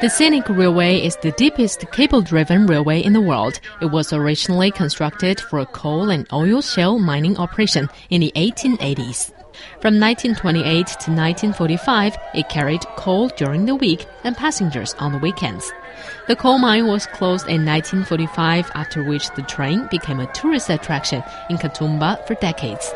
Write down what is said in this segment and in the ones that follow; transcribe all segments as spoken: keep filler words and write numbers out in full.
The Scenic Railway is the deepest cable-driven railway in the world. It was originally constructed for a coal and oil shale mining operation in the eighteen eighties. From nineteen twenty-eight to nineteen forty-five, it carried coal during the week and passengers on the weekends. The coal mine was closed in nineteen forty-five, after which the train became a tourist attraction in Katoomba for decades.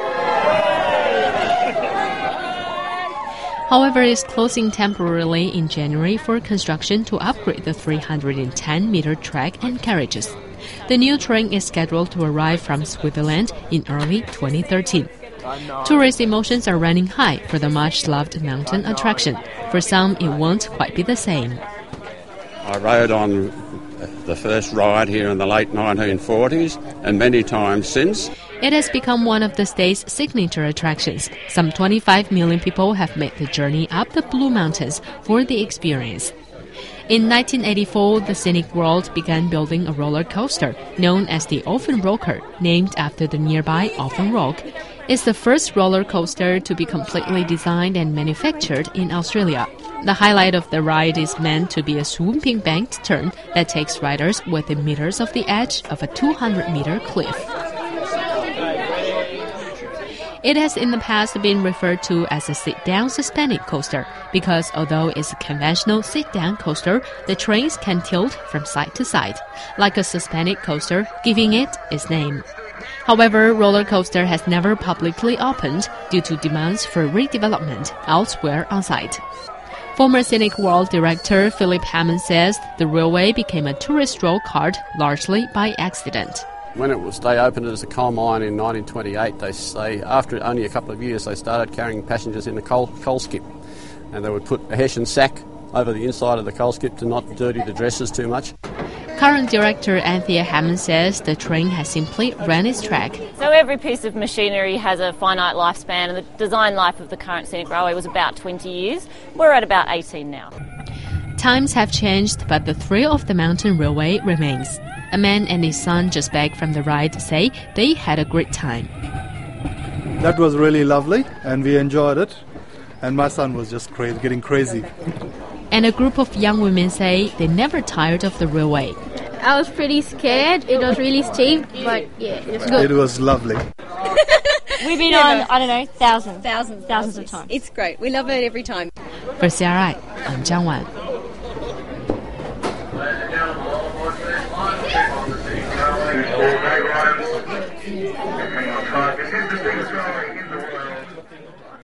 However, it's closing temporarily in January for construction to upgrade the three hundred ten meter track and carriages. The new train is scheduled to arrive from Switzerland in early twenty thirteen. Tourist emotions are running high for the much-loved mountain attraction. For some, it won't quite be the same. I rode on the first ride here in the late nineteen forties and many times since. It has become one of the state's signature attractions. Some twenty-five million people have made the journey up the Blue Mountains for the experience. In nineteen eighty-four, the Scenic World began building a roller coaster known as the Offen Rocker, named after the nearby Offen Rock. It's the first roller coaster to be completely designed and manufactured in Australia. The highlight of the ride is meant to be a swooping banked turn that takes riders within meters of the edge of a two hundred meter cliff. It has in the past been referred to as a sit-down suspended coaster because although it's a conventional sit-down coaster, the trains can tilt from side to side, like a suspended coaster, giving it its name. However, roller coaster has never publicly opened due to demands for redevelopment elsewhere on site. Former Scenic World director Philip Hammond says the railway became a tourist draw card largely by accident. When it was, they opened it as a coal mine in nineteen twenty-eight, they say after only a couple of years they started carrying passengers in a coal, coal skip, and they would put a hessian sack over the inside of the coal skip to not dirty the dresses too much. Current director Anthea Hammond says the train has simply run its track. So every piece of machinery has a finite lifespan, and the design life of the current Scenic Railway was about twenty years. We're at about eighteen now. Times have changed, but the thrill of the mountain railway remains. A man and his son just back from the ride say they had a great time. That was really lovely and we enjoyed it, and my son was just crazy, getting crazy. And a group of young women say they never tired of the railway. I was pretty scared. It was really steep, but yeah, it was good. It was lovely. We've been yeah, on, I don't know, thousands, thousands, thousands of times. It's great. We love it every time. For C R I, I'm Zhang Wan.